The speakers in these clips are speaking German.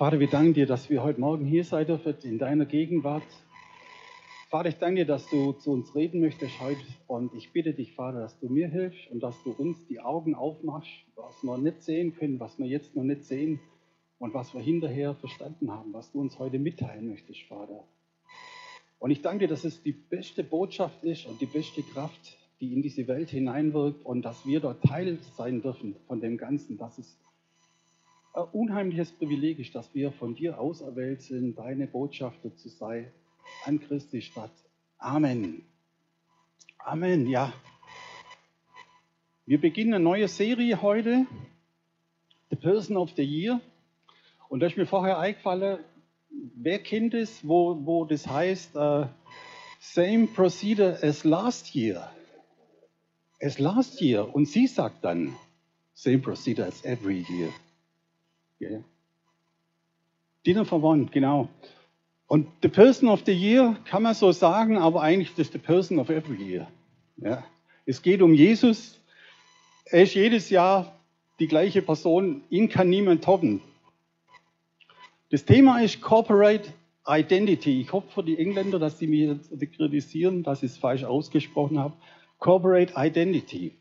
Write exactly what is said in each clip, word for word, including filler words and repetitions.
Vater, wir danken dir, dass wir heute Morgen hier sein dürfen, in deiner Gegenwart. Vater, ich danke dir, dass du zu uns reden möchtest heute. Und ich bitte dich, Vater, dass du mir hilfst und dass du uns die Augen aufmachst, was wir nicht sehen können, was wir jetzt noch nicht sehen und was wir hinterher verstanden haben, was du uns heute mitteilen möchtest, Vater. Und ich danke dir, dass es die beste Botschaft ist und die beste Kraft, die in diese Welt hineinwirkt und dass wir dort Teil sein dürfen von dem Ganzen, dass es ein unheimliches Privileg ist, dass wir von dir auserwählt sind, deine Botschafter zu sein an Christi Stadt. Amen. Amen, ja. Wir beginnen eine neue Serie heute, The Person of the Year. Und da ist mir vorher eingefallen, wer kennt es, wo, wo das heißt, uh, same procedure as last year. As last year. Und sie sagt dann, same procedure as every year. Yeah. Dinner for one, genau. Und the person of the year kann man so sagen, aber eigentlich das ist the person of every year. Ja. Es geht um Jesus. Er ist jedes Jahr die gleiche Person. Ihn kann niemand toppen. Das Thema ist Corporate Identity. Ich hoffe für die Engländer, dass sie mich jetzt kritisieren, dass ich es falsch ausgesprochen habe. Corporate Identity.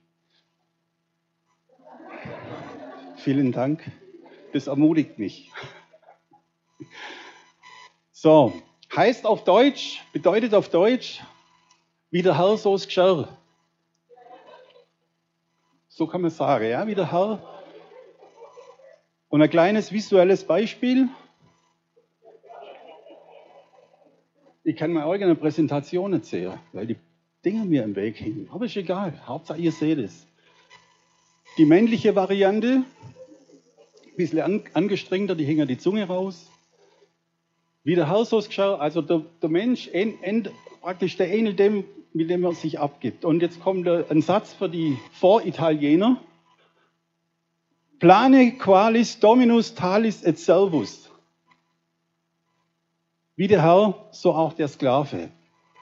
Vielen Dank. Das ermutigt mich. So, heißt auf Deutsch, bedeutet auf Deutsch, wie der Herr, so es geschah. So kann man sagen, ja, wie der Herr. Und ein kleines visuelles Beispiel. Ich kann meine eigene Präsentation nicht sehen, weil die Dinger mir im Weg hängen. Aber ist egal, Hauptsache ihr seht es. Die männliche Variante, ein bisschen an, angestrengter, die hängen die Zunge raus. Wie der Herr, so es geschah, also der, der Mensch end, end, praktisch der ähnelt dem, mit dem er sich abgibt. Und jetzt kommt ein Satz für die Voritaliener. Plane qualis dominus talis et servus. Wie der Herr, so auch der Sklave.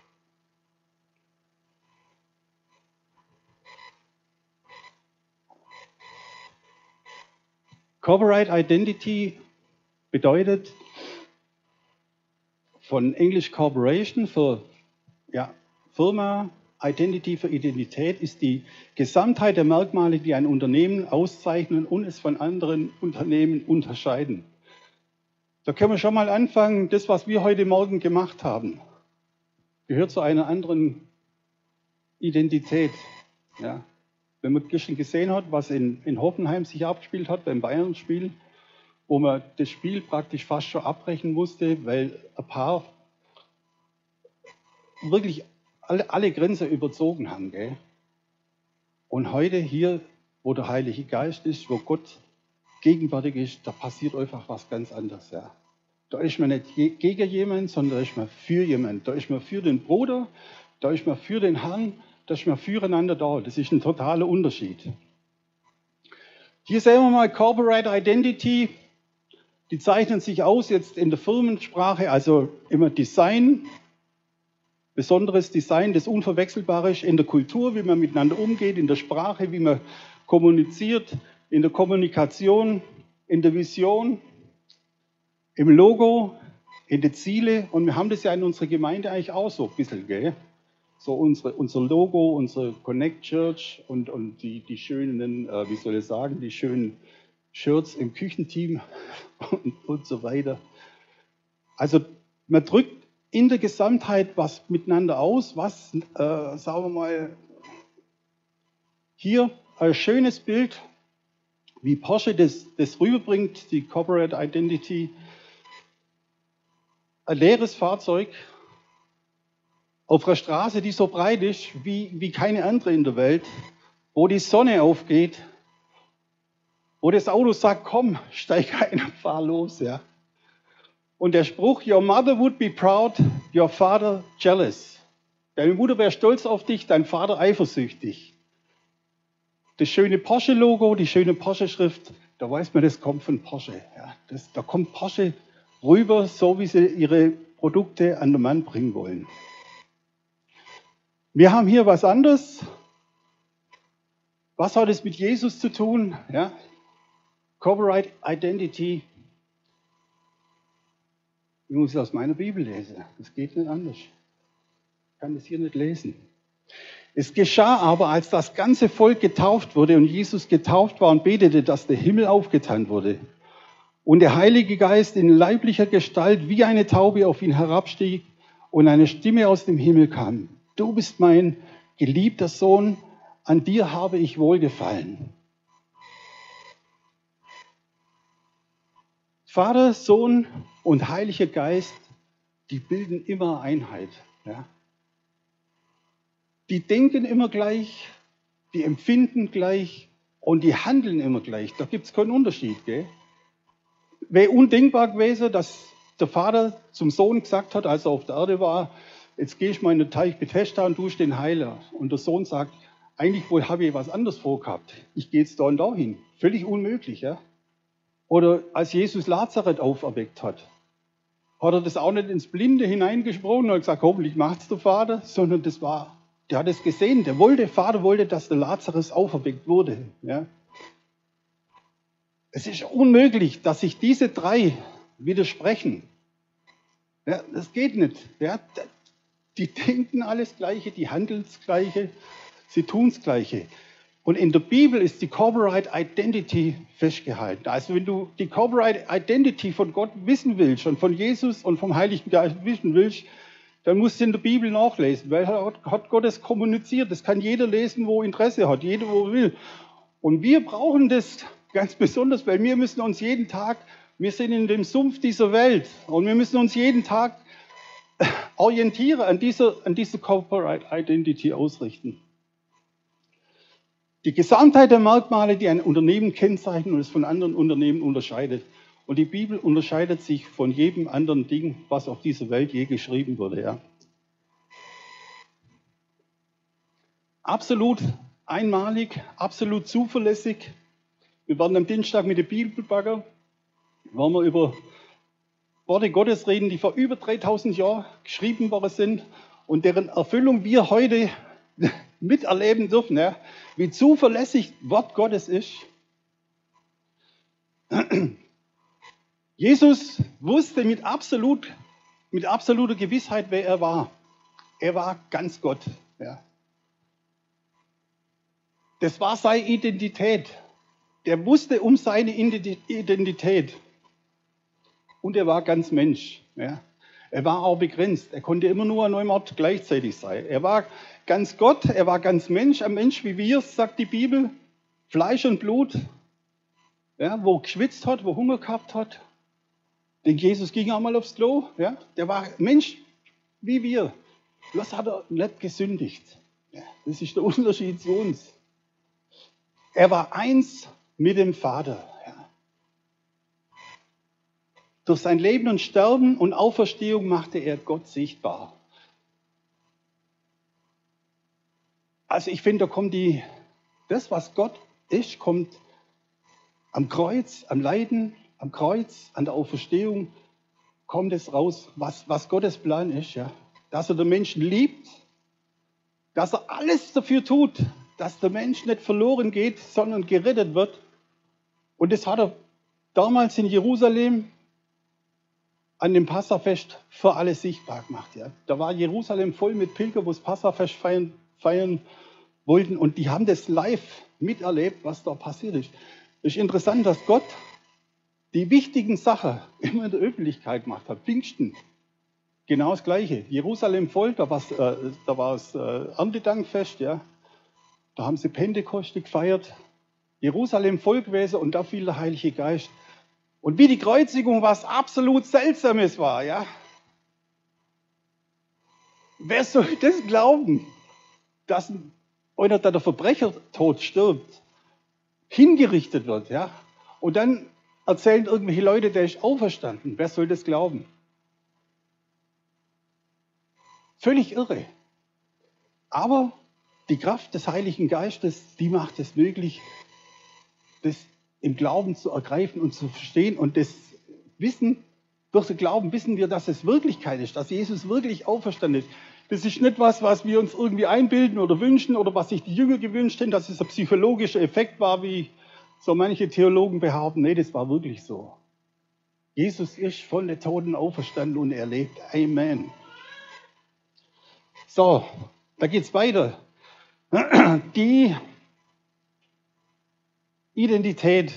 Corporate Identity bedeutet von Englisch Corporation für ja, Firma, Identity für Identität ist die Gesamtheit der Merkmale, die ein Unternehmen auszeichnen und es von anderen Unternehmen unterscheiden. Da können wir schon mal anfangen, das, was wir heute Morgen gemacht haben, gehört zu einer anderen Identität. Ja. Wenn man gestern gesehen hat, was in, in Hoffenheim sich abgespielt hat, beim Bayern-Spiel, wo man das Spiel praktisch fast schon abbrechen musste, weil ein paar wirklich alle, alle Grenzen überzogen haben. Gell? Und heute hier, wo der Heilige Geist ist, wo Gott gegenwärtig ist, da passiert einfach was ganz anderes. Ja? Da ist man nicht je, gegen jemanden, sondern da ist man für jemanden. Da ist man für den Bruder, da ist man für den Herrn, da ist man füreinander da. Das ist ein totaler Unterschied. Hier sehen wir mal Corporate Identity. Die zeichnen sich aus jetzt in der Firmensprache, also immer Design, besonderes Design, das unverwechselbar ist, in der Kultur, wie man miteinander umgeht, in der Sprache, wie man kommuniziert, in der Kommunikation, in der Vision, im Logo, in den Zielen. Und wir haben das ja in unserer Gemeinde eigentlich auch so ein bisschen, gell? So unsere, unser Logo, unsere Connect Church und, und die, die schönen, äh, wie soll ich sagen, die schönen Shirts im Küchenteam und, und so weiter. Also man drückt in der Gesamtheit was miteinander aus, was, äh, sagen wir mal, hier ein schönes Bild, wie Porsche das, das rüberbringt, die Corporate Identity. Ein leeres Fahrzeug auf einer Straße, die so breit ist wie, wie keine andere in der Welt, wo die Sonne aufgeht, wo das Auto sagt, komm, steig ein und fahr los. Ja. Und der Spruch, your mother would be proud, your father jealous. Deine Mutter wäre stolz auf dich, dein Vater eifersüchtig. Das schöne Porsche-Logo, die schöne Porsche-Schrift, da weiß man, das kommt von Porsche. Ja. Das, da kommt Porsche rüber, so wie sie ihre Produkte an den Mann bringen wollen. Wir haben hier was anderes. Was hat es mit Jesus zu tun? Ja. Corporate Identity. Ich muss es aus meiner Bibel lesen. Das geht nicht anders. Ich kann das hier nicht lesen. Es geschah aber, als das ganze Volk getauft wurde und Jesus getauft war und betete, dass der Himmel aufgetan wurde und der Heilige Geist in leiblicher Gestalt wie eine Taube auf ihn herabstieg und eine Stimme aus dem Himmel kam. Du bist mein geliebter Sohn, an dir habe ich wohlgefallen. Vater, Sohn und Heiliger Geist, die bilden immer Einheit. Ja? Die denken immer gleich, die empfinden gleich und die handeln immer gleich. Da gibt es keinen Unterschied. Gell? Wäre undenkbar gewesen, dass der Vater zum Sohn gesagt hat, als er auf der Erde war, jetzt gehe ich mal in den Teich Bethesda und dusche den Heiler. Und der Sohn sagt, eigentlich wohl habe ich was anderes vorgehabt. Ich gehe jetzt da und da hin. Völlig unmöglich. Ja? Oder als Jesus Lazareth auferweckt hat, hat er das auch nicht ins Blinde hineingesprochen und gesagt, hoffentlich macht's der Vater, sondern das war, der hat es gesehen, der wollte, der Vater wollte, dass der Lazarus auferweckt wurde. Ja. Es ist unmöglich, dass sich diese drei widersprechen. Ja, das geht nicht. Ja. Die denken alles Gleiche, die handeln das Gleiche, sie tun das Gleiche. Und in der Bibel ist die Corporate Identity festgehalten. Also wenn du die Corporate Identity von Gott wissen willst und von Jesus und vom Heiligen Geist wissen willst, dann musst du in der Bibel nachlesen, weil hat Gott es kommuniziert. Das kann jeder lesen, wo Interesse hat, jeder, wo will. Und wir brauchen das ganz besonders, weil wir müssen uns jeden Tag, wir sind in dem Sumpf dieser Welt und wir müssen uns jeden Tag orientieren, an dieser, an dieser Corporate Identity ausrichten. Die Gesamtheit der Merkmale, die ein Unternehmen kennzeichnen und es von anderen Unternehmen unterscheidet. Und die Bibel unterscheidet sich von jedem anderen Ding, was auf dieser Welt je geschrieben wurde. Ja. Absolut einmalig, absolut zuverlässig. Wir werden am Dienstag mit dem Bibelbagger, wollen wir über Worte Gottes reden, die vor über dreitausend Jahren geschrieben worden sind und deren Erfüllung wir heute miterleben dürfen, ja, wie zuverlässig Wort Gottes ist. Jesus wusste mit, absolut, mit absoluter Gewissheit, wer er war. Er war ganz Gott. Ja. Das war seine Identität. Der wusste um seine Identität. Und er war ganz Mensch. Ja. Er war auch begrenzt. Er konnte immer nur an einem Ort gleichzeitig sein. Er war ganz Gott, er war ganz Mensch, ein Mensch wie wir, sagt die Bibel. Fleisch und Blut, ja, wo geschwitzt hat, wo Hunger gehabt hat. Denn Jesus ging auch mal aufs Klo. Ja. Der war Mensch wie wir. Was hat er nicht gesündigt? Ja, das ist der Unterschied zu uns. Er war eins mit dem Vater. Ja. Durch sein Leben und Sterben und Auferstehung machte er Gott sichtbar. Also ich finde, da kommt die, das, was Gott ist, kommt am Kreuz, am Leiden, am Kreuz, an der Auferstehung, kommt es raus, was, was Gottes Plan ist. Ja. Dass er den Menschen liebt, dass er alles dafür tut, dass der Mensch nicht verloren geht, sondern gerettet wird. Und das hat er damals in Jerusalem an dem Passafest für alle sichtbar gemacht. Ja. Da war Jerusalem voll mit Pilgern, wo das Passafest feiern, feiern wollten. Und die haben das live miterlebt, was da passiert ist. Es ist interessant, dass Gott die wichtigen Sachen immer in der Öffentlichkeit gemacht hat. Pfingsten, genau das Gleiche. Jerusalem voll, da, äh, da war das äh, Erntedankfest, ja. Da haben sie Pentekoste gefeiert. Jerusalem voll gewesen und da fiel der Heilige Geist. Und wie die Kreuzigung was absolut Seltsames war, ja. Wer soll das glauben, dass einer, der der Verbrechertod stirbt, hingerichtet wird, ja? Und dann erzählen irgendwelche Leute, der ist auferstanden. Wer soll das glauben? Völlig irre. Aber die Kraft des Heiligen Geistes, die macht es möglich, das im Glauben zu ergreifen und zu verstehen. Und das Wissen, durch den Glauben wissen wir, dass es Wirklichkeit ist, dass Jesus wirklich auferstanden ist. Das ist nicht was, was wir uns irgendwie einbilden oder wünschen oder was sich die Jünger gewünscht haben, dass es ein psychologischer Effekt war, wie so manche Theologen behaupten. Nee, das war wirklich so. Jesus ist von den Toten auferstanden und er lebt. Amen. So, da geht's weiter. Die Identität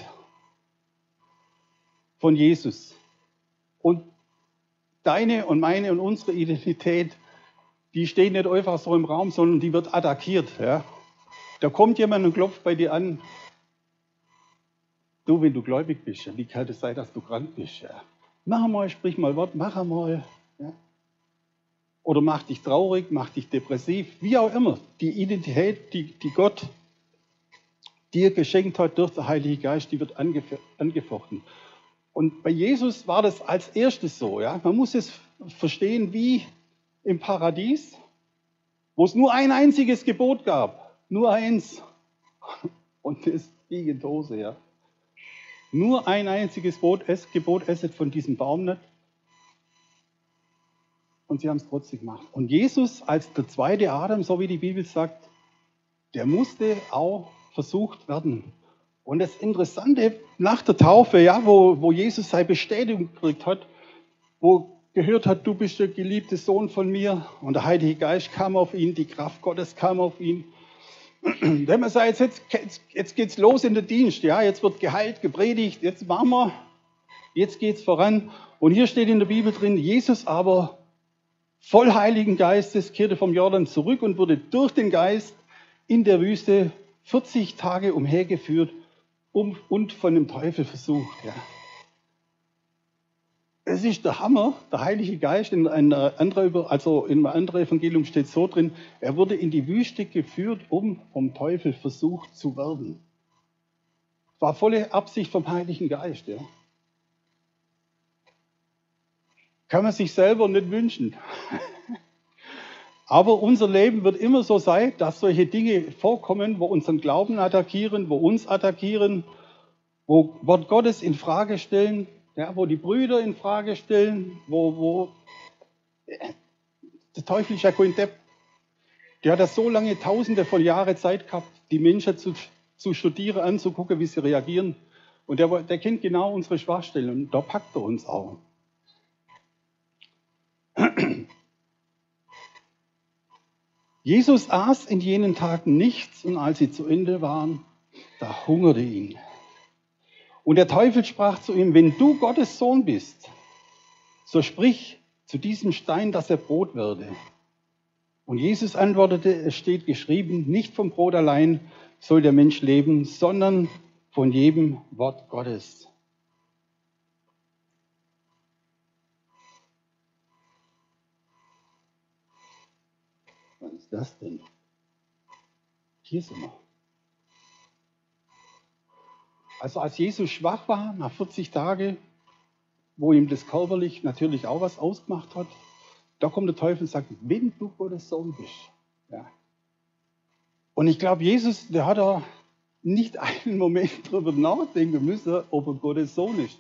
von Jesus und deine und meine und unsere Identität, die steht nicht einfach so im Raum, sondern die wird attackiert. Ja? Da kommt jemand und klopft bei dir an. Du, wenn du gläubig bist, wie kann es sein, dass du krank bist? Ja? Mach einmal, sprich mal Wort, mach einmal. Ja? Oder mach dich traurig, mach dich depressiv, wie auch immer. Die Identität, die, die Gott dir geschenkt hat durch den Heiligen Geist, die wird angef- angefochten. Und bei Jesus war das als erstes so. Ja? Man muss es verstehen wie im Paradies, wo es nur ein einziges Gebot gab. Nur eins. Und das ging in die Hose. Ja? Nur ein einziges Gebot, es, Gebot, esset von diesem Baum nicht. Und sie haben es trotzdem gemacht. Und Jesus als der zweite Adam, so wie die Bibel sagt, der musste auch versucht werden. Und das Interessante, nach der Taufe, ja, wo, wo Jesus seine Bestätigung gekriegt hat, wo gehört hat, du bist der geliebte Sohn von mir, und der Heilige Geist kam auf ihn, die Kraft Gottes kam auf ihn. Wenn man sagt, jetzt, jetzt, jetzt geht's los in den Dienst, ja, jetzt wird geheilt, gepredigt, jetzt machen wir, jetzt geht's voran. Und hier steht in der Bibel drin, Jesus aber voll Heiligen Geistes kehrte vom Jordan zurück und wurde durch den Geist in der Wüste vierzig Tage umhergeführt um, und von dem Teufel versucht. Ja. Es ist der Hammer, der Heilige Geist, in einer anderen, also in einem anderen Evangelium steht so drin, er wurde in die Wüste geführt, um vom Teufel versucht zu werden. Das war volle Absicht vom Heiligen Geist. Ja. Kann man sich selber nicht wünschen. Aber unser Leben wird immer so sein, dass solche Dinge vorkommen, wo unseren Glauben attackieren, wo uns attackieren, wo Wort Gottes in Frage stellen, ja, wo die Brüder in Frage stellen, wo, wo der Teufel ist ja kein Depp. Der hat ja so lange, tausende von Jahren Zeit gehabt, die Menschen zu, zu studieren, anzugucken, wie sie reagieren. Und der, der kennt genau unsere Schwachstellen und da packt er uns auch. Jesus aß in jenen Tagen nichts, und als sie zu Ende waren, da hungerte ihn. Und der Teufel sprach zu ihm, wenn du Gottes Sohn bist, so sprich zu diesem Stein, dass er Brot werde. Und Jesus antwortete, es steht geschrieben, nicht vom Brot allein soll der Mensch leben, sondern von jedem Wort Gottes. Was ist das denn? Hier sind wir. Also als Jesus schwach war, nach vierzig Tagen, wo ihm das körperlich natürlich auch was ausgemacht hat, da kommt der Teufel und sagt, wenn du Gottes Sohn bist. Ja. Und ich glaube, Jesus, der hat da nicht einen Moment drüber nachdenken müssen, ob er Gottes Sohn ist.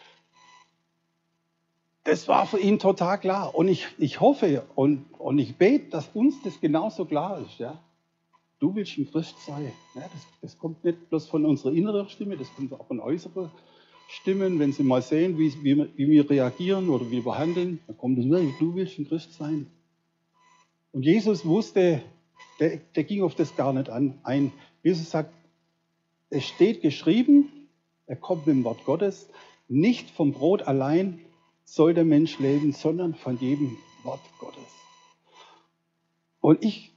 Das war für ihn total klar. Und ich, ich hoffe und, und ich bete, dass uns das genauso klar ist. Ja. Du willst ein Christ sein. Ja, das, das kommt nicht bloß von unserer inneren Stimme, das kommt auch von äußeren Stimmen. Wenn sie mal sehen, wie, wie, wie wir reagieren oder wie wir handeln, dann kommt es, du willst ein Christ sein. Und Jesus wusste, der, der ging auf das gar nicht an, ein. Jesus sagt, es steht geschrieben, er kommt mit dem Wort Gottes, nicht vom Brot allein soll der Mensch leben, sondern von jedem Wort Gottes. Und ich,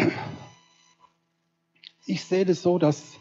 ich sehe das so, dass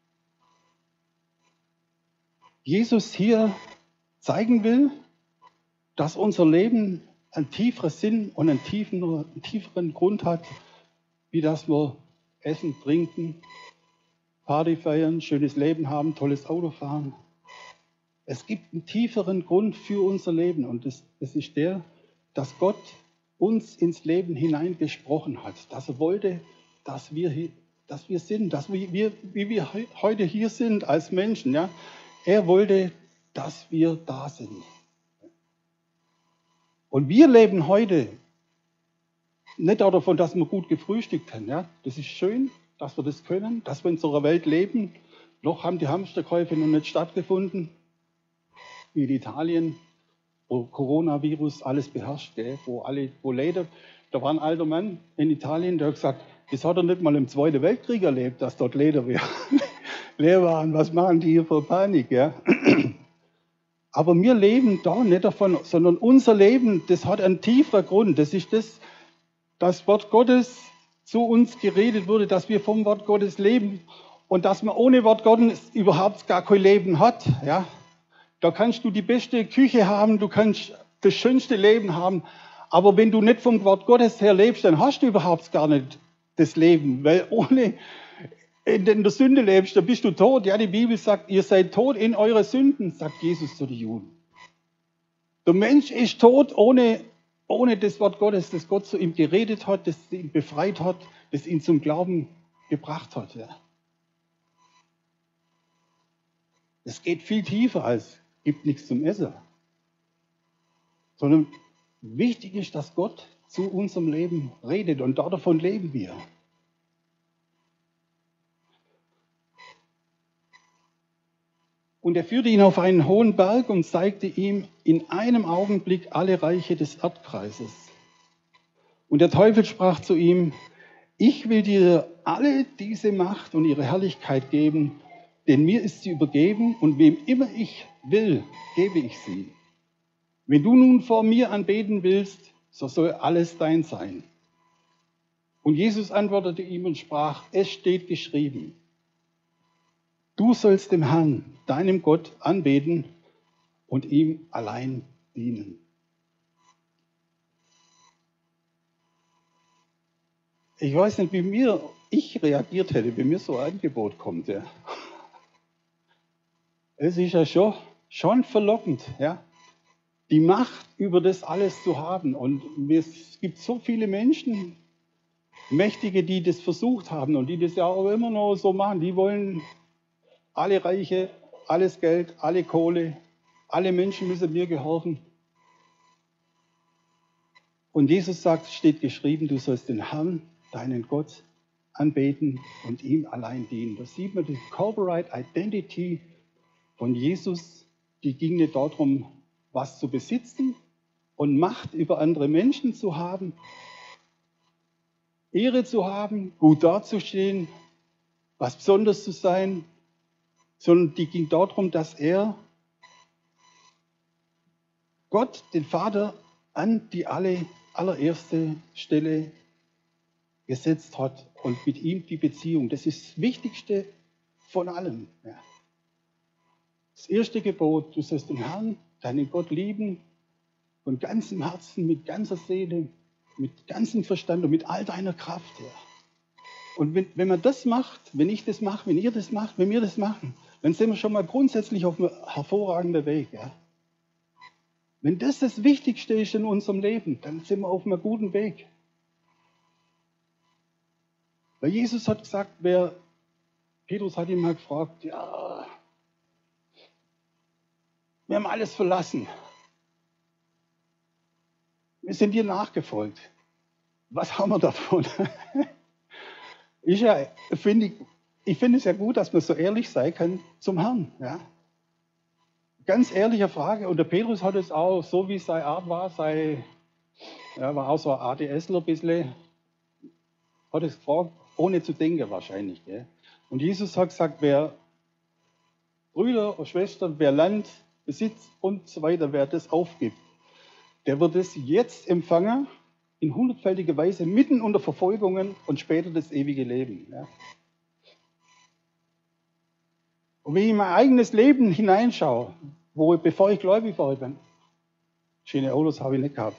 Jesus hier zeigen will, dass unser Leben einen tieferen Sinn und einen, tiefen, einen tieferen Grund hat, wie dass wir essen, trinken, Party feiern, schönes Leben haben, tolles Auto fahren. Es gibt einen tieferen Grund für unser Leben, und das, das ist der, dass Gott uns ins Leben hineingesprochen hat, dass er wollte, dass wir, dass wir sind, dass wir, wie wir heute hier sind als Menschen. Ja? Er wollte, dass wir da sind. Und wir leben heute nicht auch davon, dass wir gut gefrühstückt haben. Ja? Das ist schön, dass wir das können, dass wir in unserer Welt leben. Noch haben die Hamsterkäufe noch nicht stattgefunden, wie in Italien. wo Coronavirus alles beherrscht, gell? Wo alle, wo leider, da war ein alter Mann in Italien, der hat gesagt, das hat er nicht mal im Zweiten Weltkrieg erlebt, dass dort Leder leer waren. Was machen die hier für Panik? Ja? Aber wir leben da nicht davon, sondern unser Leben, das hat einen tieferen Grund. Das ist das, das Wort Gottes zu uns geredet wurde, dass wir vom Wort Gottes leben und dass man ohne Wort Gottes überhaupt gar kein Leben hat. Ja? Da kannst du die beste Küche haben, du kannst das schönste Leben haben, aber wenn du nicht vom Wort Gottes her lebst, dann hast du überhaupt gar nicht das Leben, weil ohne in der Sünde lebst, dann bist du tot. Ja, die Bibel sagt, ihr seid tot in eure Sünden, sagt Jesus zu den Juden. Der Mensch ist tot ohne, ohne das Wort Gottes, das Gott zu ihm geredet hat, das ihn befreit hat, das ihn zum Glauben gebracht hat. Ja. Es geht viel tiefer als gibt nichts zum Essen. Sondern wichtig ist, dass Gott zu unserem Leben redet und davon leben wir. Und er führte ihn auf einen hohen Berg und zeigte ihm in einem Augenblick alle Reiche des Erdkreises. Und der Teufel sprach zu ihm, ich will dir alle diese Macht und ihre Herrlichkeit geben, denn mir ist sie übergeben und wem immer ich will, gebe ich sie. Wenn du nun vor mir anbeten willst, so soll alles dein sein. Und Jesus antwortete ihm und sprach, es steht geschrieben, du sollst dem Herrn, deinem Gott, anbeten und ihm allein dienen. Ich weiß nicht, wie mir ich reagiert hätte, wenn mir so ein Angebot kommt. Ja. Es ist ja schon, schon verlockend, ja, die Macht über das alles zu haben. Und es gibt so viele Menschen, Mächtige, die das versucht haben und die das ja auch immer noch so machen. Die wollen alle Reiche, alles Geld, alle Kohle, alle Menschen müssen mir gehorchen. Und Jesus sagt, steht geschrieben, du sollst den Herrn, deinen Gott, anbeten und ihm allein dienen. Da sieht man die Corporate Identity von Jesus, die ging nicht darum, was zu besitzen und Macht über andere Menschen zu haben, Ehre zu haben, gut dazustehen, was Besonderes zu sein, sondern die ging darum, dass er Gott, den Vater, an die alle, allererste Stelle gesetzt hat und mit ihm die Beziehung. Das ist das Wichtigste von allem. Ja. Das erste Gebot, du sollst den Herrn, deinen Gott lieben, von ganzem Herzen, mit ganzer Seele, mit ganzem Verstand und mit all deiner Kraft. Ja. Und wenn, wenn man das macht, wenn ich das mache, wenn ihr das macht, wenn wir das machen, dann sind wir schon mal grundsätzlich auf einem hervorragenden Weg. Ja. Wenn das das Wichtigste ist in unserem Leben, dann sind wir auf einem guten Weg. Weil Jesus hat gesagt, wer, Petrus hat ihn mal gefragt, ja, wir haben alles verlassen. Wir sind dir nachgefolgt. Was haben wir davon? ich ja, finde ich, ich finde es ja gut, dass man so ehrlich sein kann zum Herrn. Ja. Ganz ehrliche Frage. Und der Petrus hat es auch, so wie seine Art war, sei, ja, war auch so ein ADSler ein bisschen, hat es gefragt, ohne zu denken wahrscheinlich. Gell? Und Jesus hat gesagt, wer Brüder oder Schwestern, wer Land, Besitz und so weiter, wer das aufgibt, der wird es jetzt empfangen, in hundertfältiger Weise, mitten unter Verfolgungen und später das ewige Leben. Ja. Und wenn ich in mein eigenes Leben hineinschaue, wo, bevor ich gläubig war, bin, schöne Autos habe ich nicht gehabt.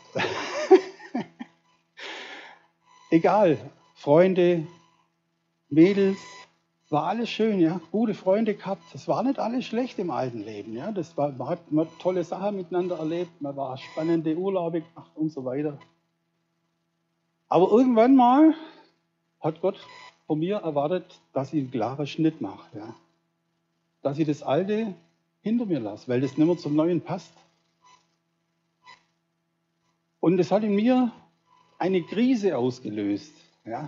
Egal, Freunde, Mädels, war alles schön, ja, gute Freunde gehabt. Das war nicht alles schlecht im alten Leben, ja. Das war, man hat man hat tolle Sachen miteinander erlebt, man war spannende Urlaube gemacht und so weiter. Aber irgendwann mal hat Gott von mir erwartet, dass ich einen klaren Schnitt mache, ja. Dass ich das Alte hinter mir lasse, weil das nicht mehr zum Neuen passt. Und es hat in mir eine Krise ausgelöst, ja.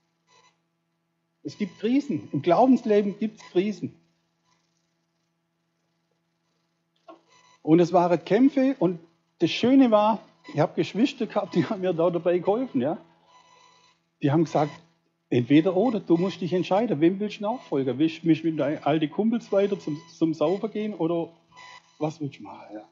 Es gibt Krisen. Im Glaubensleben gibt es Krisen. Und es waren Kämpfe und das Schöne war, ich habe Geschwister gehabt, die haben mir da dabei geholfen. Ja? Die haben gesagt, entweder oder, du musst dich entscheiden, wem willst du nachfolgen? Willst du mit deinen alten Kumpels weiter zum, zum Saufen gehen oder was willst du machen? Ja?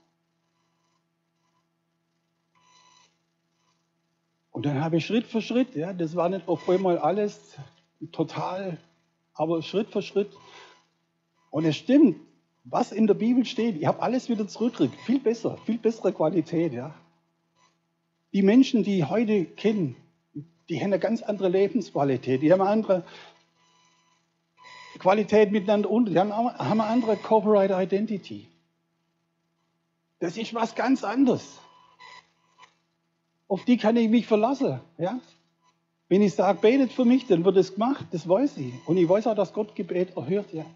Und dann habe ich Schritt für Schritt, ja, das war nicht auf einmal alles total, aber Schritt für Schritt. Und es stimmt, was in der Bibel steht, ich habe alles wieder zurückgekriegt, viel besser, viel bessere Qualität. Ja. Die Menschen, die ich heute kennen, die haben eine ganz andere Lebensqualität, die haben eine andere Qualität miteinander und die haben eine andere Corporate Identity. Das ist was ganz anderes. Auf die kann ich mich verlassen. Ja? Wenn ich sage, betet für mich, dann wird es gemacht, das weiß ich. Und ich weiß auch, dass Gott Gebet erhört. Ja.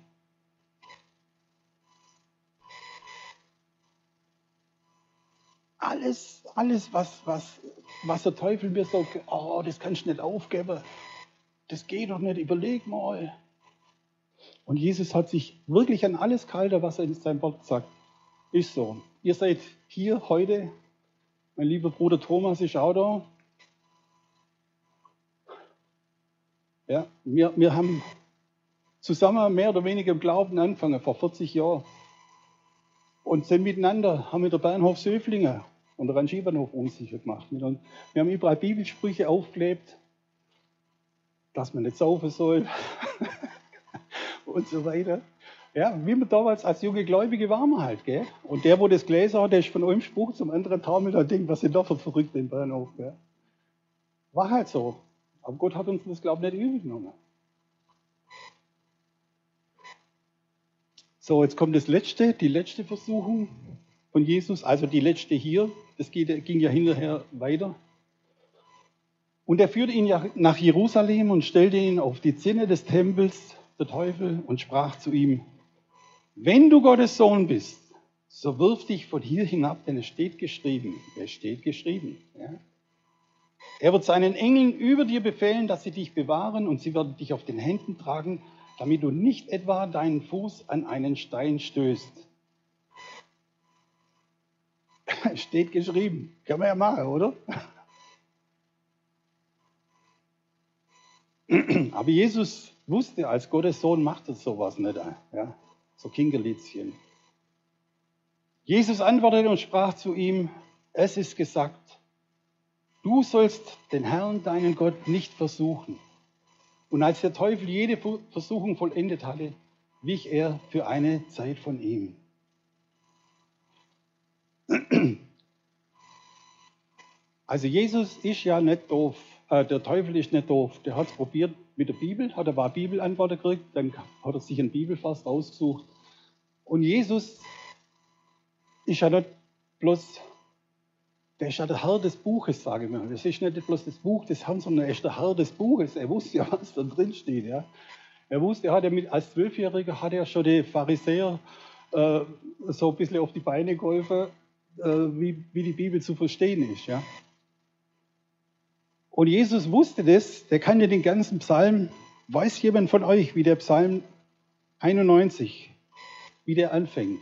Alles, alles was, was, was der Teufel mir sagt, oh, das kannst du nicht aufgeben, das geht doch nicht, überleg mal. Und Jesus hat sich wirklich an alles gehalten, was er in seinem Wort sagt. Ist so. Ihr seid hier heute, mein lieber Bruder Thomas ist auch da. Ja, wir, wir haben zusammen mehr oder weniger im Glauben angefangen, vor vierzig Jahren. Und sind miteinander, haben mit der Bahnhof Söflingen und der Rangierbahnhof unsicher gemacht. Wir haben überall Bibelsprüche aufgeklebt, dass man nicht saufen soll und so weiter. Ja, wie man damals als junge Gläubige war man halt. Gell? Und der, wo das gelesen hat, der ist von einem Spruch zum anderen taumelt und denkt, was sind da für Verrückte im Bahnhof. Gell? War halt so. Aber Gott hat uns das, glaube ich, nicht übel genommen. So, jetzt kommt das letzte, die letzte Versuchung von Jesus, also die letzte hier. Das ging ja hinterher weiter. Und er führte ihn ja nach Jerusalem und stellte ihn auf die Zinne des Tempels, der Teufel, und sprach zu ihm: Wenn du Gottes Sohn bist, so wirf dich von hier hinab, denn es steht geschrieben. Es steht geschrieben. Ja? Er wird seinen Engeln über dir befehlen, dass sie dich bewahren, und sie werden dich auf den Händen tragen, damit du nicht etwa deinen Fuß an einen Stein stößt. Steht geschrieben. Kann man ja machen, oder? Aber Jesus wusste, als Gottes Sohn macht er sowas nicht. Ja? So Kinkerlitzchen. Jesus antwortete und sprach zu ihm: Es ist gesagt, du sollst den Herrn, deinen Gott, nicht versuchen. Und als der Teufel jede Versuchung vollendet hatte, wich er für eine Zeit von ihm. Also Jesus ist ja nicht doof, äh, der Teufel ist nicht doof. Der hat es probiert mit der Bibel, hat ein paar Bibelantworten gekriegt, dann hat er sich einen Bibelvers rausgesucht. Und Jesus ist ja nicht bloß, der ist ja der Herr des Buches, sage ich mal. Das ist nicht bloß das Buch des Herrn, sondern er ist der Herr des Buches. Er wusste ja, was da drin steht. Ja. Er wusste, er hat ja mit, als Zwölfjähriger hat er schon die Pharisäer äh, so ein bisschen auf die Beine geholfen, äh, wie, wie die Bibel zu verstehen ist. Ja. Und Jesus wusste das, der kannte den ganzen Psalm. Weiß jemand von euch, wie der Psalm einundneunzig, wie der anfängt?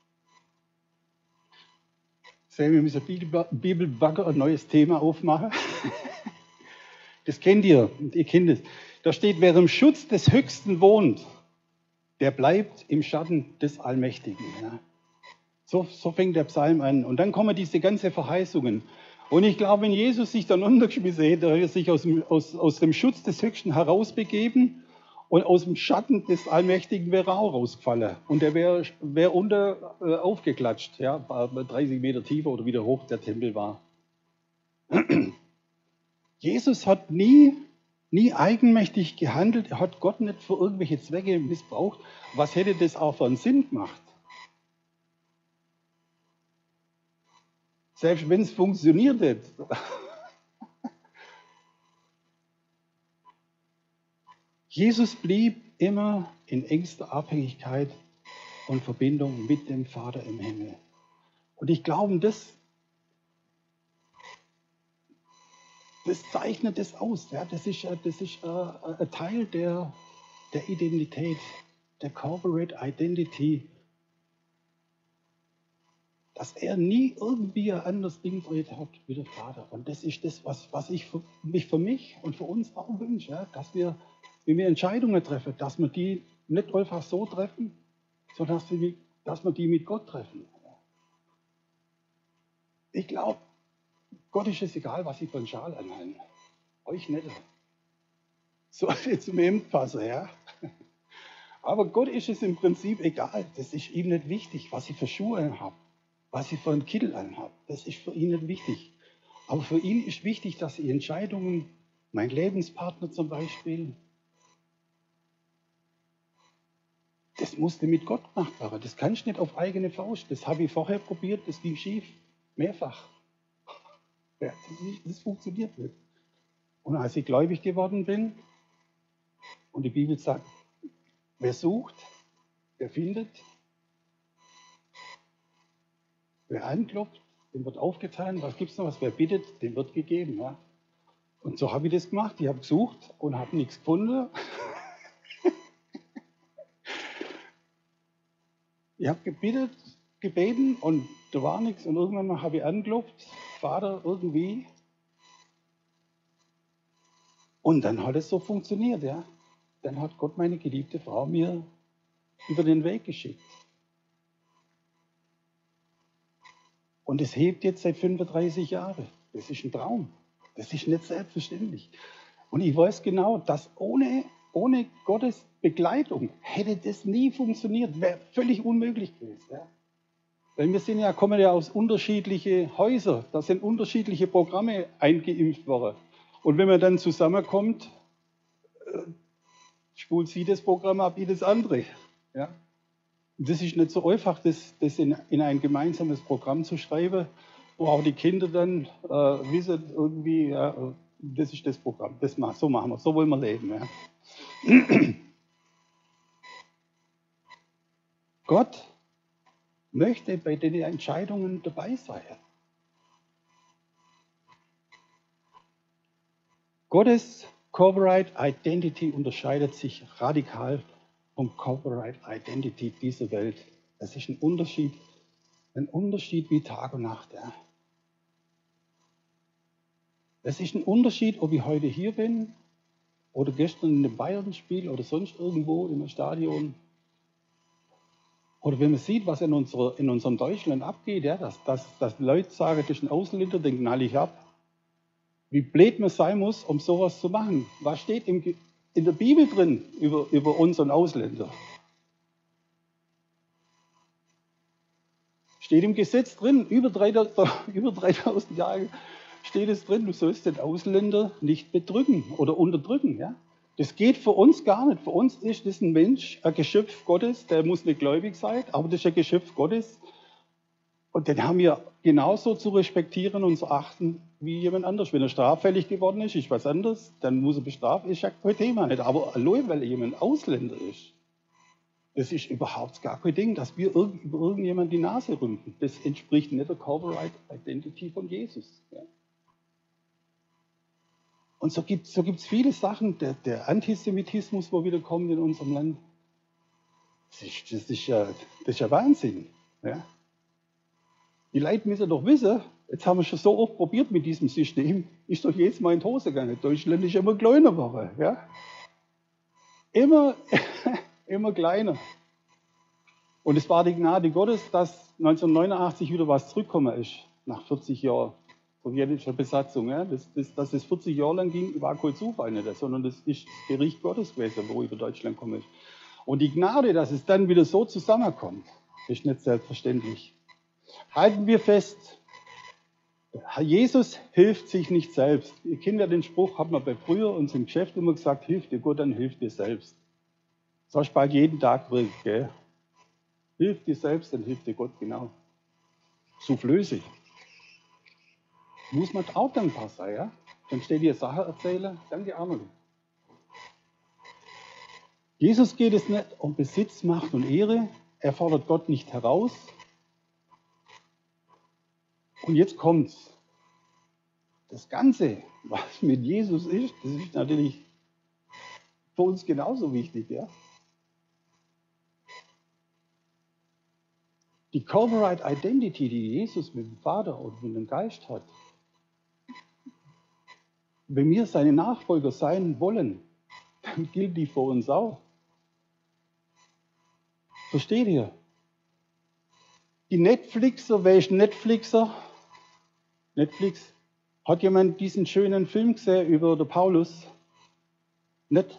Sehen wir müssen Bibelbagger ein neues Thema aufmachen. Das kennt ihr, ihr kennt es. Da steht, wer im Schutz des Höchsten wohnt, der bleibt im Schatten des Allmächtigen. Ja. So, so fängt der Psalm an. Und dann kommen diese ganzen Verheißungen. Und ich glaube, wenn Jesus sich dann untergeschmissen hätte, hätte er sich aus dem, aus, aus dem Schutz des Höchsten herausbegeben und aus dem Schatten des Allmächtigen wäre er auch rausgefallen. Und er wäre wär unter äh, aufgeklatscht, ja, dreißig Meter tiefer oder wie hoch der Tempel war. Jesus hat nie, nie eigenmächtig gehandelt, er hat Gott nicht für irgendwelche Zwecke missbraucht. Was hätte das auch für einen Sinn gemacht? Selbst wenn es funktioniert hätte. Jesus blieb immer in engster Abhängigkeit und Verbindung mit dem Vater im Himmel. Und ich glaube, das, das zeichnet das aus. Ja? Das ist, das ist uh, ein Teil der, der Identität, der Corporate Identity dass er nie irgendwie ein anderes Ding dreht hat wie der Vater. Und das ist das, was, was ich für mich, für mich und für uns auch wünsche, ja? Dass wir, wenn wir Entscheidungen treffen, dass wir die nicht einfach so treffen, sondern dass wir, dass wir die mit Gott treffen. Ich glaube, Gott ist es egal, was ich für einen Schal anhabe. Euch nicht. So jetzt zum Hemd passen, ja. Aber Gott ist es im Prinzip egal. Das ist ihm nicht wichtig, was ich für Schuhe anhabe, was ich für einen Kittel anhabe. Das ist für ihn nicht wichtig. Aber für ihn ist wichtig, dass die Entscheidungen, mein Lebenspartner zum Beispiel, das musste mit Gott gemacht werden. Das kannst du nicht auf eigene Faust. Das habe ich vorher probiert, das ging schief. Mehrfach. Ja, das, ist, das funktioniert nicht. Und als ich gläubig geworden bin, und die Bibel sagt, wer sucht, der findet. Wer anklopft, dem wird aufgetan. Was gibt es noch? Was? Wer bittet, dem wird gegeben. Ja? Und so habe ich das gemacht. Ich habe gesucht und habe nichts gefunden. Ich habe gebittet, gebeten und da war nichts. Und irgendwann mal habe ich angeklopft, Vater, irgendwie. Und dann hat es so funktioniert. Ja? Dann hat Gott meine geliebte Frau mir über den Weg geschickt. Und es hebt jetzt seit fünfunddreißig Jahren. Das ist ein Traum. Das ist nicht selbstverständlich. Und ich weiß genau, dass ohne, ohne Gottes Begleitung hätte das nie funktioniert. Wäre völlig unmöglich gewesen. Ja? Weil wir sind ja, kommen ja aus unterschiedlichen Häusern. Da sind unterschiedliche Programme eingeimpft worden. Und wenn man dann zusammenkommt, spult sie das Programm ab, ich das andere. Ja? Das ist nicht so einfach, das, das in, in ein gemeinsames Programm zu schreiben, wo auch die Kinder dann äh, wissen, irgendwie, ja, das ist das Programm, das machen, so machen wir, so wollen wir leben. Ja. Gott möchte bei den Entscheidungen dabei sein. Gottes Corporate Identity unterscheidet sich radikal vom Corporate Identity dieser Welt. Das ist ein Unterschied, ein Unterschied wie Tag und Nacht. Ja. Es ist ein Unterschied, ob ich heute hier bin oder gestern in einem Bayern-Spiel oder sonst irgendwo im Stadion. Oder wenn man sieht, was in, unserer, in unserem Deutschland abgeht, ja, dass, dass, dass Leute sagen, das ist ein Ausländer, den knall ich ab. Wie blöd man sein muss, um sowas zu machen. Was steht im, in der Bibel drin über, über unseren Ausländer? Steht im Gesetz drin, über dreitausend, über dreitausend Jahre steht es drin, du sollst den Ausländer nicht bedrücken oder unterdrücken. Ja? Das geht für uns gar nicht. Für uns ist das ein Mensch, ein Geschöpf Gottes, der muss nicht gläubig sein, aber das ist ein Geschöpf Gottes. Und den haben wir genauso zu respektieren und zu achten wie jemand anders. Wenn er straffällig geworden ist, ist was anderes, dann muss er bestraft, ist ja kein Thema nicht. Aber allein, weil er jemand Ausländer ist, das ist überhaupt gar kein Ding, dass wir irgend, über irgendjemand die Nase rümpfen. Das entspricht nicht der Corporate Identity von Jesus. Ja. Und so gibt es so gibt's viele Sachen, der, der Antisemitismus, wo wieder kommt in unserem Land, das ist, das ist, ja, das ist ja Wahnsinn. Ja. Die Leute müssen doch wissen, jetzt haben wir schon so oft probiert mit diesem System, ist doch jedes Mal in die Hose gegangen. Deutschland ist immer kleiner geworden. Ja. Immer, immer kleiner. Und es war die Gnade Gottes, dass neunzehnhundertneunundachtzig wieder was zurückgekommen ist, nach vierzig Jahren sowjetischer Besatzung. Ja. Das, das, dass es vierzig Jahre lang ging, war kein Zufall nicht, sondern das ist das Gericht Gottes gewesen, wo über Deutschland gekommen ist. Und die Gnade, dass es dann wieder so zusammenkommt, ist nicht selbstverständlich. Halten wir fest, Jesus hilft sich nicht selbst. Ihr kennt ja den Spruch, hat man bei früher uns im Geschäft immer gesagt, hilf dir Gott, dann hilf dir selbst. Das hast du bald jeden Tag drin, gell? Hilf dir selbst, dann hilft dir Gott, genau. Soufflöse. Muss man auch dankbar sein, ja? Dann steht dir Sache erzählen, danke Arnold. Jesus geht es nicht um Besitz, Macht und Ehre. Er fordert Gott nicht heraus. Und jetzt kommt's. Das Ganze, was mit Jesus ist, das ist natürlich für uns genauso wichtig, ja? Die Corporate Identity, die Jesus mit dem Vater und mit dem Geist hat, wenn wir seine Nachfolger sein wollen, dann gilt die für uns auch. Versteht ihr? Die Netflixer, wer ist Netflixer? Netflix. Hat jemand diesen schönen Film gesehen über den Paulus? Nicht?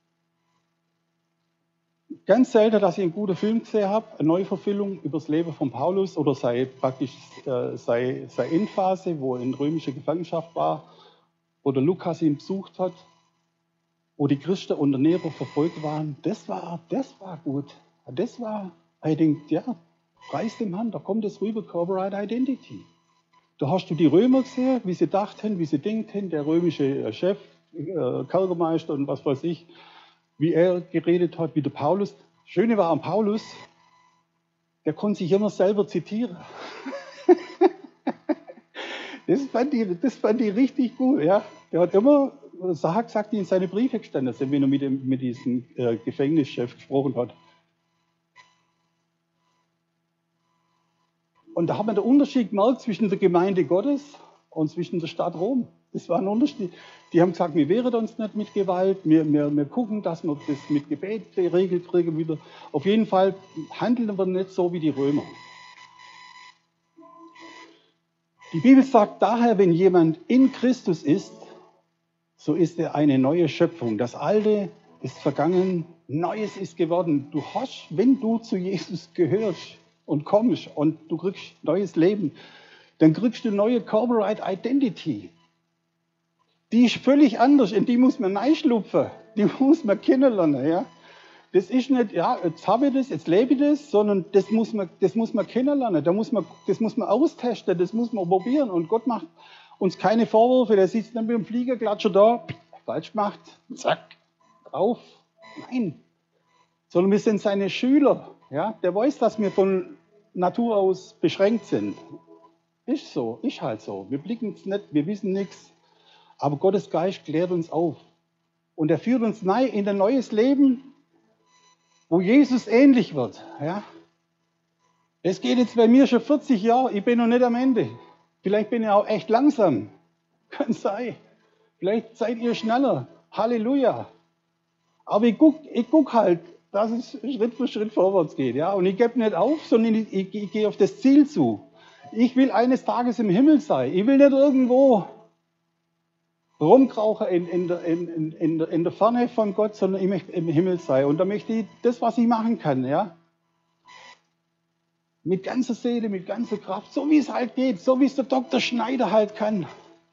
Ganz selten, dass ich einen guten Film gesehen habe, eine Neuverfilmung über das Leben von Paulus oder sei praktisch äh, sei, sei Endphase, wo er in römischer Gefangenschaft war, wo der Lukas ihn besucht hat, wo die Christen unter Nero verfolgt waren. Das war, das war gut. Das war, ich denke, ja, preis dem Herrn, da kommt es rüber, Corporate Identity. Da hast du die Römer gesehen, wie sie dachten, wie sie denkten, der römische Chef, äh, Kerkermeister und was weiß ich, wie er geredet hat, wie der Paulus. Schöne war am Paulus, der konnte sich immer selber zitieren. das, fand ich, das fand ich richtig gut. Ja. Der hat immer Sachen gesagt, die in seine Briefe gestanden sind, wenn er mit, dem, mit diesem äh, Gefängnischef gesprochen hat. Und da hat man den Unterschied gemerkt zwischen der Gemeinde Gottes und zwischen der Stadt Rom. Das war ein Unterschied. Die haben gesagt, wir wehren uns nicht mit Gewalt, wir, wir, wir gucken, dass wir das mit Gebet geregelt kriegen wieder. Auf jeden Fall handeln wir nicht so wie die Römer. Die Bibel sagt daher, wenn jemand in Christus ist, so ist er eine neue Schöpfung. Das Alte ist vergangen, Neues ist geworden. Du hast, wenn du zu Jesus gehörst und kommst und du kriegst neues Leben, dann kriegst du neue Corporate Identity. Die ist völlig anders, in die muss man reinschlupfen, die muss man kennenlernen. Ja? Das ist nicht, ja, jetzt habe ich das, jetzt lebe ich das, sondern das muss man, das muss man kennenlernen, da muss man, das muss man austesten, das muss man probieren. Und Gott macht uns keine Vorwürfe, der sitzt dann mit dem Fliegerklatscher da, falsch gemacht, zack, drauf. Nein, sondern wir sind seine Schüler. Ja? Der weiß, dass wir von Natur aus beschränkt sind. Ist so, ist halt so. Wir blicken es nicht, wir wissen nichts. Aber Gottes Geist klärt uns auf. Und er führt uns rein in ein neues Leben, wo Jesus ähnlich wird. Ja? Es geht jetzt bei mir schon vierzig Jahre, ich bin noch nicht am Ende. Vielleicht bin ich auch echt langsam. Kann sein. Vielleicht seid ihr schneller. Halleluja. Aber ich gucke ich guck halt, dass es Schritt für Schritt vorwärts geht. Ja? Und ich gebe nicht auf, sondern ich, ich, ich gehe auf das Ziel zu. Ich will eines Tages im Himmel sein. Ich will nicht irgendwo rumkrauchen in, in, der, in, in, in der Ferne von Gott, sondern ich möchte im Himmel sein. Und da möchte ich das, was ich machen kann, ja, mit ganzer Seele, mit ganzer Kraft, so wie es halt geht, so wie es der Doktor Schneider halt kann.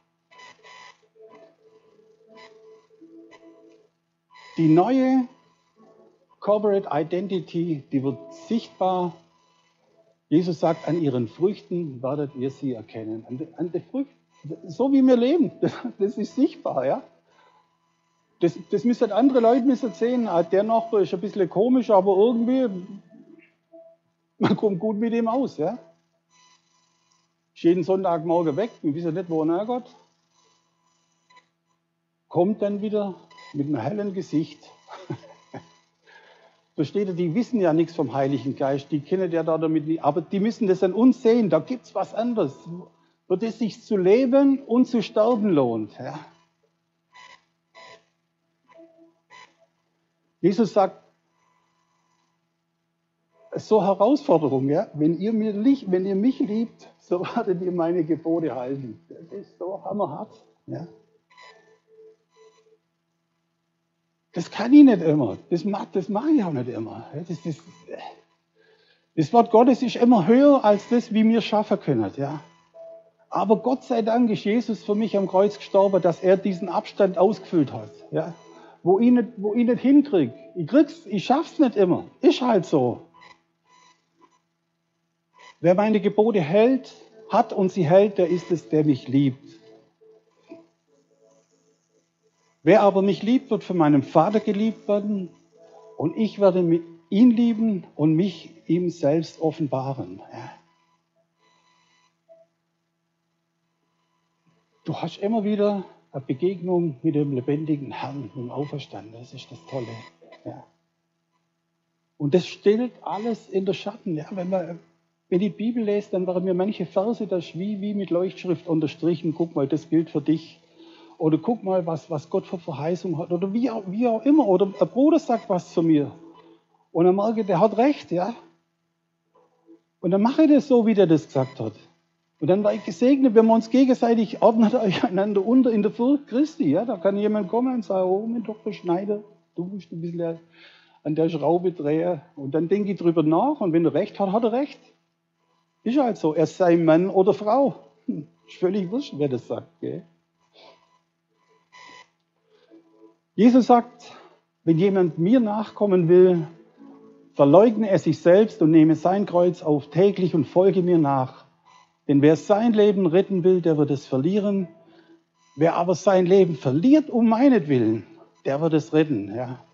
Die neue Corporate Identity, die wird sichtbar. Jesus sagt, an ihren Früchten werdet ihr sie erkennen. An, an den Früchten. So wie wir leben, das, das ist sichtbar, ja. Das, das müssen andere Leute müssen sehen. Der Nachbar ist ein bisschen komisch, aber irgendwie, man kommt gut mit ihm aus, ja. Ist jeden Sonntagmorgen weg, wir wissen nicht, wo er hergeht. Kommt dann wieder mit einem hellen Gesicht. Versteht ihr, die wissen ja nichts vom Heiligen Geist, die kennen ja da damit nicht, aber die müssen das an uns sehen, da gibt es was anderes. Für das sich zu leben und zu sterben lohnt. Ja. Jesus sagt, es ist so eine Herausforderung, ja? wenn, ihr mir, wenn ihr mich liebt, so werdet ihr meine Gebote halten. Das ist so hammerhart. Ja. Das kann ich nicht immer, das mache das mach ich auch nicht immer. Das, das, das Wort Gottes ist immer höher als das, wie wir schaffen können. Ja. Aber Gott sei Dank ist Jesus für mich am Kreuz gestorben, dass er diesen Abstand ausgefüllt hat. Ja? Wo ich nicht, wo ich nicht hinkriege. Ich krieg's, ich schaff's nicht immer. Ist halt so. Wer meine Gebote hält, hat und sie hält, der ist es, der mich liebt. Wer aber mich liebt, wird von meinem Vater geliebt werden und ich werde ihn lieben und mich ihm selbst offenbaren. Ja? Du hast immer wieder eine Begegnung mit dem lebendigen Herrn, mit dem Auferstanden. Das ist das Tolle. Ja. Und das stellt alles in der Schatten. Ja, wenn, man, wenn ich die Bibel lese, dann waren mir manche Verse das wie, wie mit Leuchtschrift unterstrichen. Guck mal, das gilt für dich. Oder guck mal, was, was Gott für Verheißung hat. Oder wie, auch- wie auch immer. Oder ein Bruder sagt was zu mir. Und dann merke ich, der hat recht, ja. Und dann mache ich das so, wie der das gesagt hat. Und dann war ich gesegnet, wenn wir uns gegenseitig ordnen einander unter in der Furcht Christi. Ja. Da kann jemand kommen und sagen, oh, mein Doktor Schneider, du musst ein bisschen an der Schraube drehen. Und dann denke ich drüber nach. Und wenn er recht hat, hat er recht. Ist halt so. Er sei Mann oder Frau. Hm, ist völlig wurscht, wer das sagt. Gell? Jesus sagt, wenn jemand mir nachkommen will, verleugne er sich selbst und nehme sein Kreuz auf täglich und folge mir nach. Denn wer sein Leben retten will, der wird es verlieren. Wer aber sein Leben verliert um meinetwillen, der wird es retten. Ja.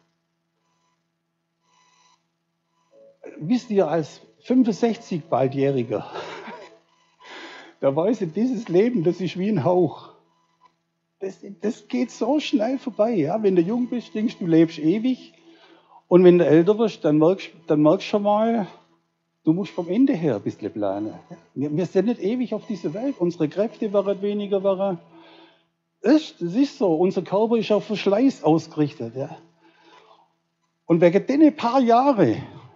Wisst ihr, als fünfundsechzig Baldjähriger, da weiß ich, dieses Leben, das ist wie ein Hauch. Das, das geht so schnell vorbei. Ja. Wenn du jung bist, denkst du, du lebst ewig. Und wenn du älter wirst, dann merkst, dann merkst du schon mal, du musst vom Ende her ein bisschen planen. Wir, wir sind nicht ewig auf dieser Welt. Unsere Kräfte werden weniger. Werden. Das, das ist so. Unser Körper ist auf Verschleiß ausgerichtet. Ja. Und wegen den paar Jahre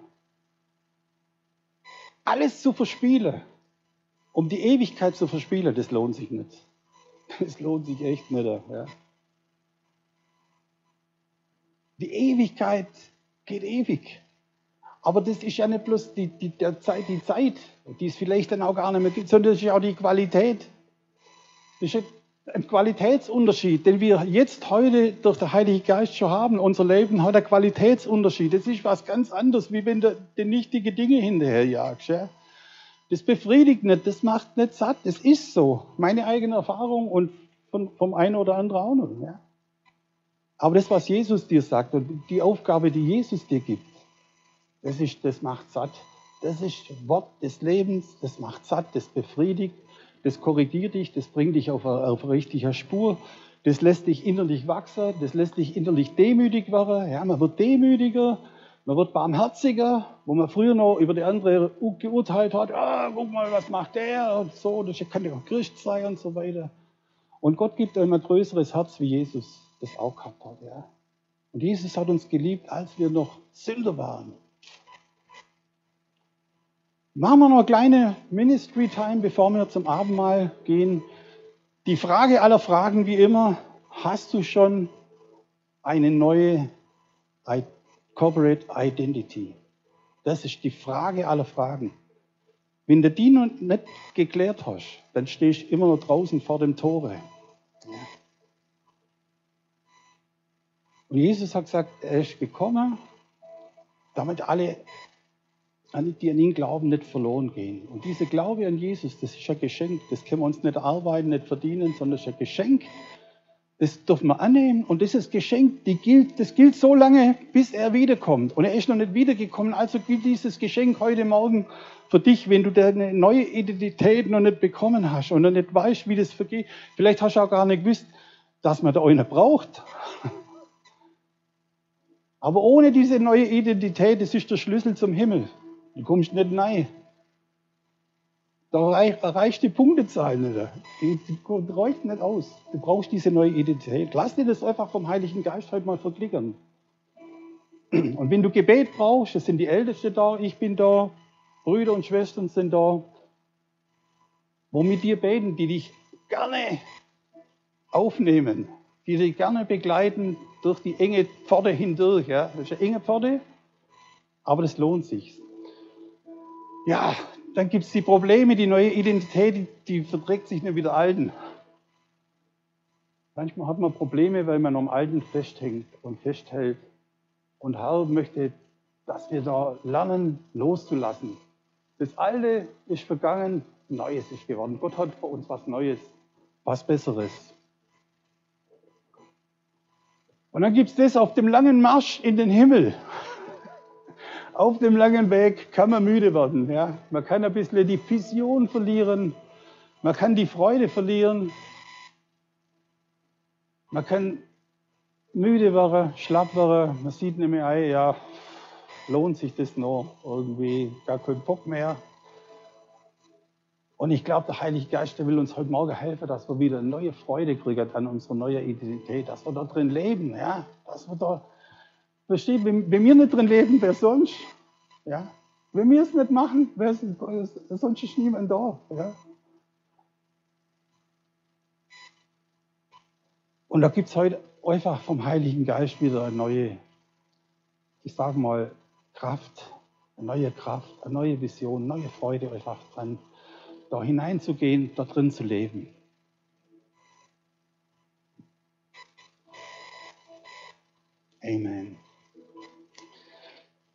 alles zu verspielen, um die Ewigkeit zu verspielen, das lohnt sich nicht. Das lohnt sich echt nicht. Ja. Die Ewigkeit geht ewig. Aber das ist ja nicht bloß die, die, der Zeit, die Zeit, die es vielleicht dann auch gar nicht mehr gibt, sondern das ist ja auch die Qualität. Das ist ein Qualitätsunterschied, den wir jetzt heute durch den Heiligen Geist schon haben. Unser Leben hat einen Qualitätsunterschied. Das ist was ganz anderes, wie wenn du den nichtige Dinge hinterherjagst. Ja? Das befriedigt nicht, das macht nicht satt. Das ist so. Meine eigene Erfahrung und von, vom einen oder anderen auch noch. Ja? Aber das, was Jesus dir sagt und die Aufgabe, die Jesus dir gibt, Das, ist, das macht satt. Das ist Wort des Lebens, das macht satt, das befriedigt, das korrigiert dich, das bringt dich auf eine, auf eine richtige Spur, das lässt dich innerlich wachsen, das lässt dich innerlich demütig werden. Ja, man wird demütiger, man wird barmherziger, wo man früher noch über die andere geurteilt hat, ah, guck mal, was macht der und so, das kann ja auch Christ sein und so weiter. Und Gott gibt einem ein größeres Herz, wie Jesus das auch gehabt hat. Ja. Und Jesus hat uns geliebt, als wir noch Sünder waren. Machen wir noch eine kleine Ministry-Time, bevor wir zum Abendmahl gehen. Die Frage aller Fragen, wie immer, hast du schon eine neue Corporate Identity? Das ist die Frage aller Fragen. Wenn du die noch nicht geklärt hast, dann stehst du immer noch draußen vor dem Tore. Und Jesus hat gesagt, er ist gekommen, damit alle, die an ihn glauben, nicht verloren gehen. Und dieser Glaube an Jesus, das ist ein Geschenk. Das können wir uns nicht arbeiten, nicht verdienen, sondern das ist ein Geschenk. Das dürfen wir annehmen. Und dieses Geschenk, die gilt, das gilt so lange, bis er wiederkommt. Und er ist noch nicht wiedergekommen, also gilt dieses Geschenk heute Morgen für dich, wenn du deine neue Identität noch nicht bekommen hast und noch nicht weißt, wie das vergeht. Vielleicht hast du auch gar nicht gewusst, dass man da eine braucht. Aber ohne diese neue Identität, das ist der Schlüssel zum Himmel. Du kommst nicht rein. Da erreicht die Punktezahl nicht. Die, die, die reicht nicht aus. Du brauchst diese neue Identität. Lass dir das einfach vom Heiligen Geist heute mal verklickern. Und wenn du Gebet brauchst, es sind die Ältesten da, ich bin da, Brüder und Schwestern sind da, wo mit dir beten, die dich gerne aufnehmen, die dich gerne begleiten durch die enge Pforte hindurch. Ja. Das ist eine enge Pforte, aber das lohnt sich. Ja, dann gibt es die Probleme, die neue Identität, die, die verträgt sich nicht mit der alten. Manchmal hat man Probleme, weil man am Alten festhängt und festhält. Und Herr möchte, dass wir da lernen, loszulassen. Das Alte ist vergangen, Neues ist geworden. Gott hat für uns was Neues, was Besseres. Und dann gibt es das auf dem langen Marsch in den Himmel. Auf dem langen Weg kann man müde werden. Ja? Man kann ein bisschen die Vision verlieren. Man kann die Freude verlieren. Man kann müde werden, schlapp werden. Man sieht nicht mehr ein, ja, lohnt sich das noch irgendwie, gar kein Bock mehr. Und ich glaube, der Heilige Geist, der will uns heute Morgen helfen, dass wir wieder eine neue Freude kriegen an unserer neuen Identität, dass wir da drin leben, ja, dass wir da, versteht, wenn, wenn wir nicht drin leben, wer sonst, ja, wenn wir es nicht machen, wer ist, sonst ist niemand da, ja. Und da gibt es heute einfach vom Heiligen Geist wieder eine neue, ich sage mal, Kraft, eine neue Kraft, eine neue Vision, eine neue Freude einfach dran, da hineinzugehen, da drin zu leben. Amen.